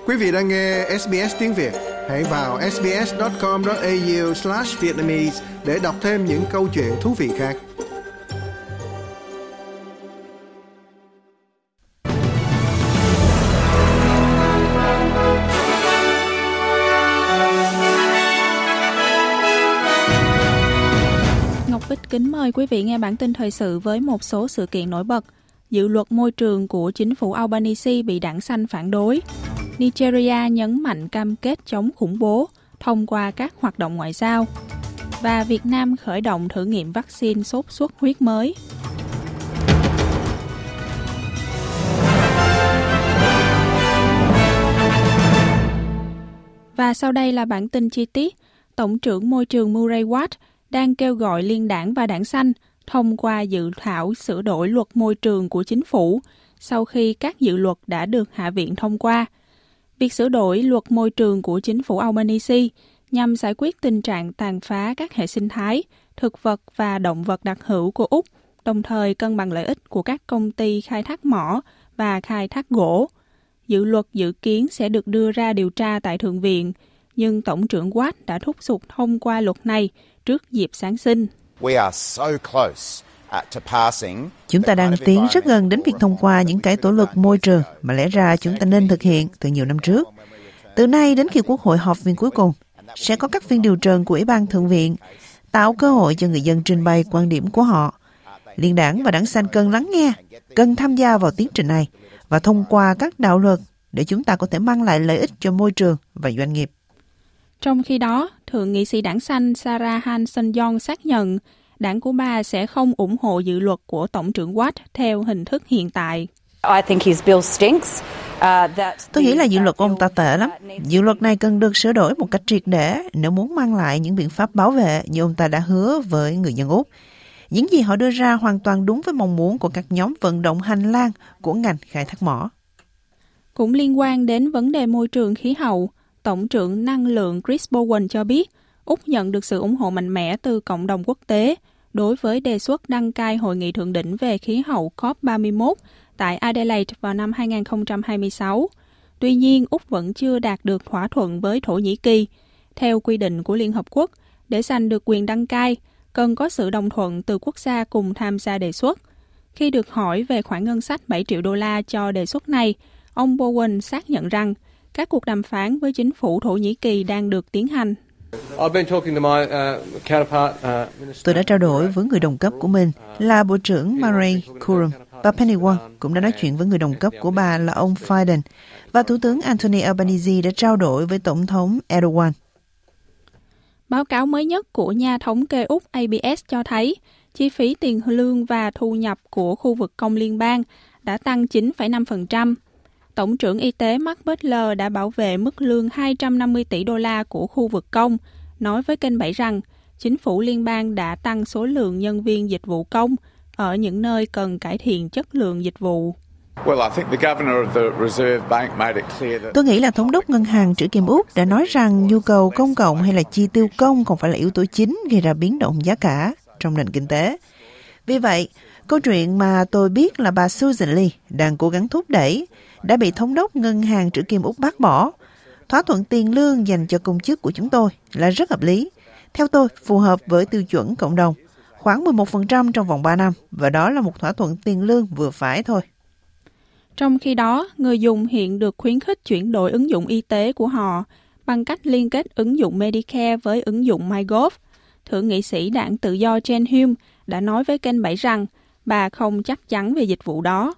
Quý vị đang nghe SBS tiếng Việt. Hãy vào sbs.com.au/vietnamese để đọc thêm những câu chuyện thú vị khác. Ngọc Bích kính mời quý vị nghe bản tin thời sự với một số sự kiện nổi bật. Dự luật môi trường của chính phủ Albanese bị đảng Xanh phản đối. Nigeria nhấn mạnh cam kết chống khủng bố thông qua các hoạt động ngoại giao. Và Việt Nam khởi động thử nghiệm vaccine sốt xuất huyết mới. Và sau đây là bản tin chi tiết. Tổng trưởng Môi trường Murray Watt đang kêu gọi liên đảng và đảng Xanh thông qua dự thảo sửa đổi luật môi trường của chính phủ sau khi các dự luật đã được Hạ viện thông qua. Việc sửa đổi luật môi trường của chính phủ Albanese nhằm giải quyết tình trạng tàn phá các hệ sinh thái, thực vật và động vật đặc hữu của Úc, đồng thời cân bằng lợi ích của các công ty khai thác mỏ và khai thác gỗ. Dự luật dự kiến sẽ được đưa ra điều tra tại Thượng viện, nhưng Tổng trưởng Watt đã thúc giục thông qua luật này trước dịp Giáng sinh. Chúng ta đang tiến rất gần đến việc thông qua những cải tổ luật môi trường mà lẽ ra chúng ta nên thực hiện từ nhiều năm trước. Từ nay đến khi Quốc hội họp phiên cuối cùng, sẽ có các phiên điều trần của Ủy ban Thượng viện, tạo cơ hội cho người dân trình bày quan điểm của họ. Liên đảng và đảng Xanh cần lắng nghe, cần tham gia vào tiến trình này và thông qua các đạo luật để chúng ta có thể mang lại lợi ích cho môi trường và doanh nghiệp. Trong khi đó, Thượng nghị sĩ đảng Xanh Sarah Hanson-Young xác nhận đảng của bà sẽ không ủng hộ dự luật của Tổng trưởng Watt theo hình thức hiện tại. Tôi nghĩ là dự luật của ông ta tệ lắm. Dự luật này cần được sửa đổi một cách triệt để nếu muốn mang lại những biện pháp bảo vệ như ông ta đã hứa với người dân Úc. Những gì họ đưa ra hoàn toàn đúng với mong muốn của các nhóm vận động hành lang của ngành khai thác mỏ. Cũng liên quan đến vấn đề môi trường khí hậu, Tổng trưởng Năng lượng Chris Bowen cho biết Úc nhận được sự ủng hộ mạnh mẽ từ cộng đồng quốc tế đối với đề xuất đăng cai Hội nghị thượng đỉnh về khí hậu COP31 tại Adelaide vào năm 2026. Tuy nhiên, Úc vẫn chưa đạt được thỏa thuận với Thổ Nhĩ Kỳ. Theo quy định của Liên Hợp Quốc, để giành được quyền đăng cai, cần có sự đồng thuận từ quốc gia cùng tham gia đề xuất. Khi được hỏi về khoản ngân sách 7 triệu đô la cho đề xuất này, ông Bowen xác nhận rằng các cuộc đàm phán với chính phủ Thổ Nhĩ Kỳ đang được tiến hành. Tôi đã trao đổi với người đồng cấp của mình là Bộ trưởng Murray Curran. Bà Penny Wong cũng đã nói chuyện với người đồng cấp của bà là ông Fiden. Và Thủ tướng Anthony Albanese đã trao đổi với Tổng thống Erdogan. Báo cáo mới nhất của nhà thống kê Úc ABS cho thấy chi phí tiền lương và thu nhập của khu vực công liên bang đã tăng 9,5%. Tổng trưởng Y tế Mark Butler đã bảo vệ mức lương 250 tỷ đô la của khu vực công, nói với kênh 7 rằng chính phủ liên bang đã tăng số lượng nhân viên dịch vụ công ở những nơi cần cải thiện chất lượng dịch vụ. Tôi nghĩ là Thống đốc Ngân hàng Trữ Kim Úc đã nói rằng nhu cầu công cộng hay là chi tiêu công không phải là yếu tố chính gây ra biến động giá cả trong nền kinh tế. Vì vậy, câu chuyện mà tôi biết là bà Susan Lee đang cố gắng thúc đẩy đã bị Thống đốc Ngân hàng Trữ Kim Úc bác bỏ. Thỏa thuận tiền lương dành cho công chức của chúng tôi là rất hợp lý. Theo tôi, phù hợp với tiêu chuẩn cộng đồng, khoảng 11% trong vòng 3 năm, và đó là một thỏa thuận tiền lương vừa phải thôi. Trong khi đó, người dùng hiện được khuyến khích chuyển đổi ứng dụng y tế của họ bằng cách liên kết ứng dụng Medicare với ứng dụng MyGov. Thượng nghị sĩ đảng Tự do Jen Hume đã nói với kênh 7 rằng bà không chắc chắn về dịch vụ đó.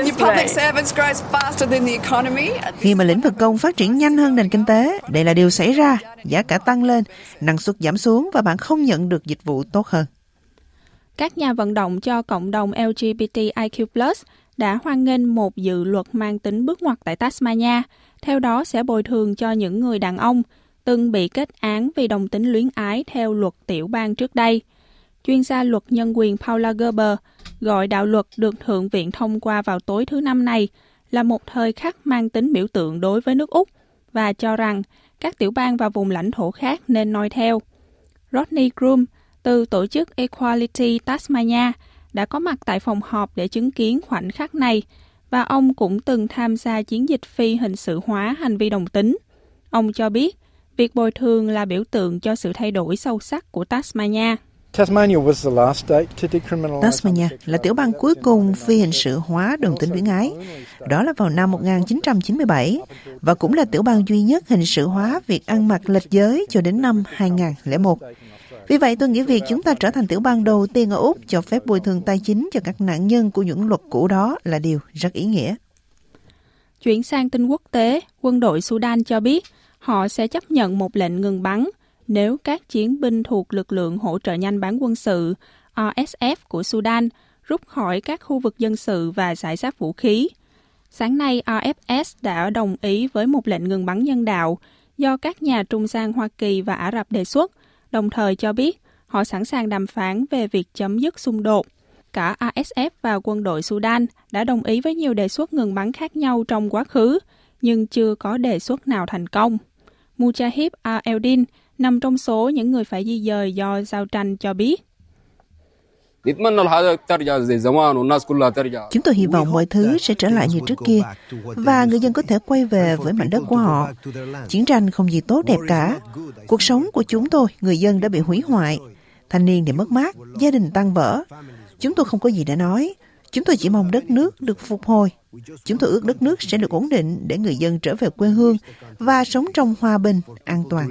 Khi mà lĩnh vực công phát triển nhanh hơn nền kinh tế, đây là điều xảy ra, giá cả tăng lên, năng suất giảm xuống và bạn không nhận được dịch vụ tốt hơn. Các nhà vận động cho cộng đồng LGBTIQ+ đã hoan nghênh một dự luật mang tính bước ngoặt tại Tasmania, theo đó sẽ bồi thường cho những người đàn ông từng bị kết án vì đồng tính luyến ái theo luật tiểu bang trước đây. Chuyên gia luật nhân quyền Paula Gerber gọi đạo luật được Thượng viện thông qua vào tối thứ Năm này là một thời khắc mang tính biểu tượng đối với nước Úc và cho rằng các tiểu bang và vùng lãnh thổ khác nên noi theo. Rodney Groom từ tổ chức Equality Tasmania đã có mặt tại phòng họp để chứng kiến khoảnh khắc này và ông cũng từng tham gia chiến dịch phi hình sự hóa hành vi đồng tính. Ông cho biết, việc bồi thường là biểu tượng cho sự thay đổi sâu sắc của Tasmania. Tasmania là tiểu bang cuối cùng phi hình sự hóa đồng tính luyến ái. Đó là vào năm 1997 và cũng là tiểu bang duy nhất hình sự hóa việc ăn mặc lệch giới cho đến năm 2001. Vì vậy, tôi nghĩ việc chúng ta trở thành tiểu bang đầu tiên ở Úc cho phép bồi thường tài chính cho các nạn nhân của những luật cũ đó là điều rất ý nghĩa. Chuyển sang tin quốc tế, quân đội Sudan cho biết họ sẽ chấp nhận một lệnh ngừng bắn nếu các chiến binh thuộc lực lượng hỗ trợ nhanh bán quân sự RSF của Sudan rút khỏi các khu vực dân sự và giải giáp vũ khí. Sáng nay, RFS đã đồng ý với một lệnh ngừng bắn nhân đạo do các nhà trung gian Hoa Kỳ và Ả Rập đề xuất, đồng thời cho biết họ sẵn sàng đàm phán về việc chấm dứt xung đột. Cả RSF và quân đội Sudan đã đồng ý với nhiều đề xuất ngừng bắn khác nhau trong quá khứ, nhưng chưa có đề xuất nào thành công. Mujahid al-Eldin nằm trong số những người phải di dời do giao tranh cho biết. Chúng tôi hy vọng mọi thứ sẽ trở lại như trước kia và người dân có thể quay về với mảnh đất của họ. Chiến tranh không gì tốt đẹp cả. Cuộc sống của chúng tôi, người dân đã bị hủy hoại. Thanh niên thì mất mát, gia đình tan vỡ. Chúng tôi không có gì để nói. Chúng tôi chỉ mong đất nước được phục hồi. Chúng tôi ước đất nước sẽ được ổn định để người dân trở về quê hương và sống trong hòa bình, an toàn.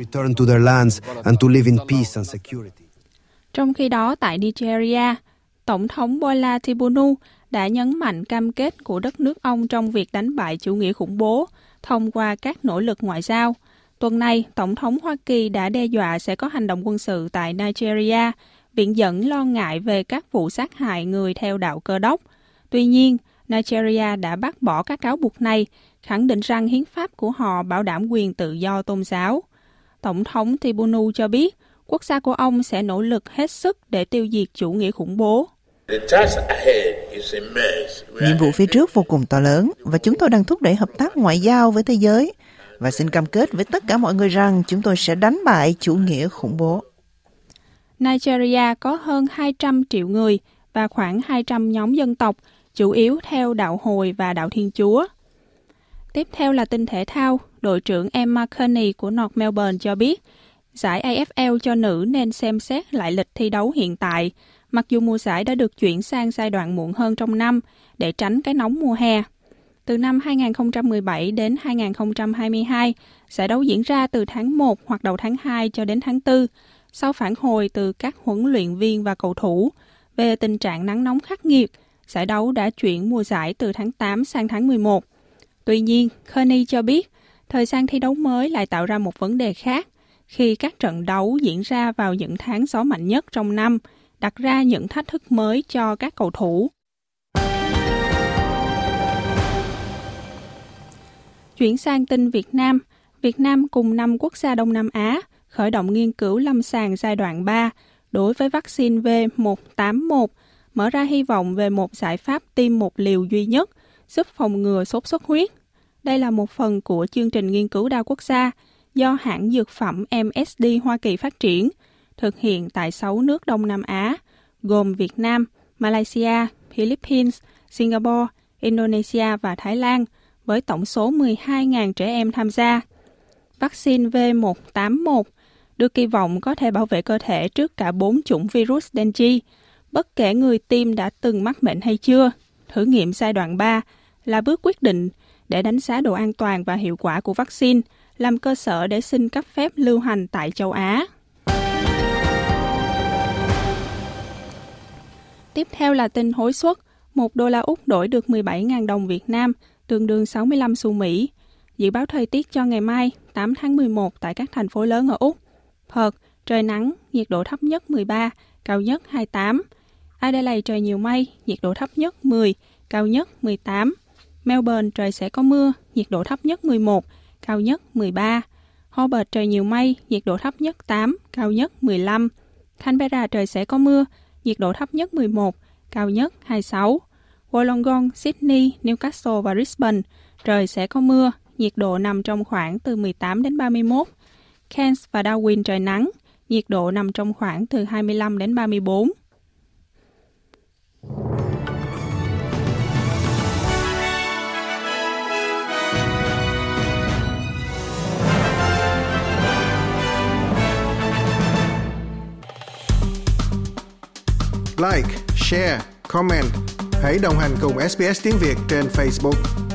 Trong khi đó, tại Nigeria, Tổng thống Bola Tinubu đã nhấn mạnh cam kết của đất nước ông trong việc đánh bại chủ nghĩa khủng bố thông qua các nỗ lực ngoại giao. Tuần này, Tổng thống Hoa Kỳ đã đe dọa sẽ có hành động quân sự tại Nigeria, viện dẫn lo ngại về các vụ sát hại người theo đạo Cơ đốc. Tuy nhiên, Nigeria đã bác bỏ các cáo buộc này, khẳng định rằng hiến pháp của họ bảo đảm quyền tự do tôn giáo. Tổng thống Tinubu cho biết, quốc gia của ông sẽ nỗ lực hết sức để tiêu diệt chủ nghĩa khủng bố. Nhiệm vụ phía trước vô cùng to lớn và chúng tôi đang thúc đẩy hợp tác ngoại giao với thế giới và xin cam kết với tất cả mọi người rằng chúng tôi sẽ đánh bại chủ nghĩa khủng bố. Nigeria có hơn 200 triệu người và khoảng 200 nhóm dân tộc, chủ yếu theo đạo Hồi và đạo Thiên Chúa. Tiếp theo là tin thể thao, đội trưởng Emma Kearney của North Melbourne cho biết, giải AFL cho nữ nên xem xét lại lịch thi đấu hiện tại, mặc dù mùa giải đã được chuyển sang giai đoạn muộn hơn trong năm để tránh cái nóng mùa hè. Từ năm 2017 đến 2022, giải đấu diễn ra từ tháng 1 hoặc đầu tháng 2 cho đến tháng 4, sau phản hồi từ các huấn luyện viên và cầu thủ về tình trạng nắng nóng khắc nghiệt. Giải đấu đã chuyển mùa giải từ tháng 8 sang tháng 11. Tuy nhiên, Kearney cho biết, thời gian thi đấu mới lại tạo ra một vấn đề khác, khi các trận đấu diễn ra vào những tháng gió mạnh nhất trong năm, đặt ra những thách thức mới cho các cầu thủ. Chuyển sang tin Việt Nam. Việt Nam cùng 5 quốc gia Đông Nam Á khởi động nghiên cứu lâm sàng giai đoạn 3 đối với vaccine V181, mở ra hy vọng về một giải pháp tiêm một liều duy nhất, giúp phòng ngừa sốt xuất huyết. Đây là một phần của chương trình nghiên cứu đa quốc gia do hãng dược phẩm MSD Hoa Kỳ phát triển, thực hiện tại 6 nước Đông Nam Á, gồm Việt Nam, Malaysia, Philippines, Singapore, Indonesia và Thái Lan, với tổng số 12.000 trẻ em tham gia. Vaccine V181 được kỳ vọng có thể bảo vệ cơ thể trước cả 4 chủng virus dengue, bất kể người tiêm đã từng mắc bệnh hay chưa. Thử nghiệm giai đoạn 3 là bước quyết định để đánh giá độ an toàn và hiệu quả của vaccine, làm cơ sở để xin cấp phép lưu hành tại châu Á. Tiếp theo là tin hối suất. 1 đô la Úc đổi được 17.000 đồng Việt Nam, tương đương 65 xu Mỹ. Dự báo thời tiết cho ngày mai, 8 tháng 11 tại các thành phố lớn ở Úc. Perth, trời nắng, nhiệt độ thấp nhất 13, cao nhất 28. Adelaide trời nhiều mây, nhiệt độ thấp nhất 10, cao nhất 18. Melbourne trời sẽ có mưa, nhiệt độ thấp nhất 11, cao nhất 13. Hobart trời nhiều mây, nhiệt độ thấp nhất 8, cao nhất 15. Canberra trời sẽ có mưa, nhiệt độ thấp nhất 11, cao nhất 26. Wollongong, Sydney, Newcastle và Brisbane trời sẽ có mưa, nhiệt độ nằm trong khoảng từ 18 đến 31. Cairns và Darwin trời nắng, nhiệt độ nằm trong khoảng từ 25 đến 34. like, share, comment. Hãy đồng hành cùng SBS tiếng Việt trên Facebook.